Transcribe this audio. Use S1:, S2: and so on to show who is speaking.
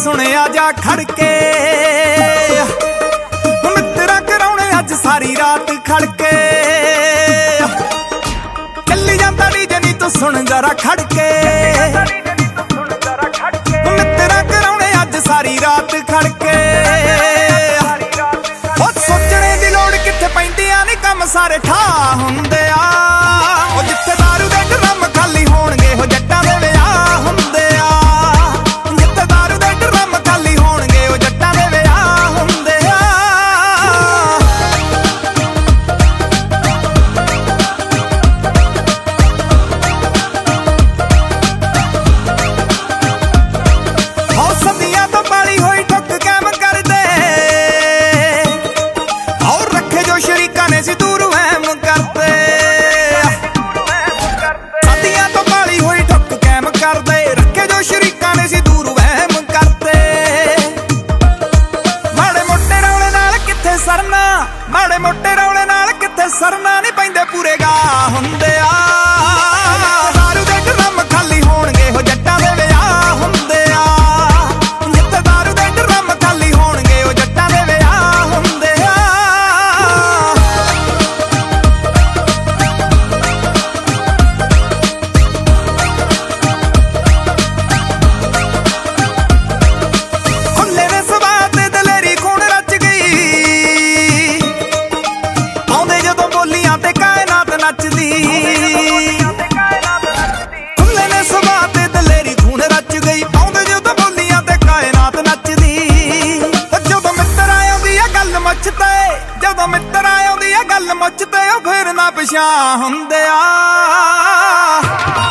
S1: सुनिया जा खड़के मित्रा कराउणे अज सारी रात खड़के चली जांदा डीजे नी तू सुन जरा खड़के मित्रा कराउणे अज सारी रात खड़के सोचने दी लोड़ कित्थे पैंदियां नी कम सारे ठा हुंदे आ जिथे दारू दे ड्रम खाली होणगे हो जट्टां दे विआह हुंदे आ जिथे दारू दे ड्रम खाली होणगे हो जट्टां दे विआह हुंदे आ हो सदियां तो पाली होई ठुक कैम कर दे और रखे जो शरीका ने सी दूर वहम करते सदियां तो पाली हुई ठुक कैम कर दे रखे जो शरीका ने सी दूर वहम करते माड़े मोटे रौले नाल कित्थे सरना माड़े मोटे रौले नाल कित्थे सरना नहीं पैंदे पूरे गा हुंदे आ दारू दे ड्रम खाली होणगे हो जट्टां दे विआह हुंदे आ जिथे दारू दे ड्रम खाली होणगे हो जट्टां दे विआह हुंदे आ खुले ने सवाद ते दलेरी खून रच गई आउंदे जदों बोलियां ते कायनात नचदी खुले ने सवाद ते दलेरी खून रच गई आउंदे जदों बोलियां ते कायनात नचदी जदों मित्र आउंदी आ गल मुੱਛ ते जदों मित्र आउंदी आ गल मुੱਛ ते फिर ना पछाण हुंदे आ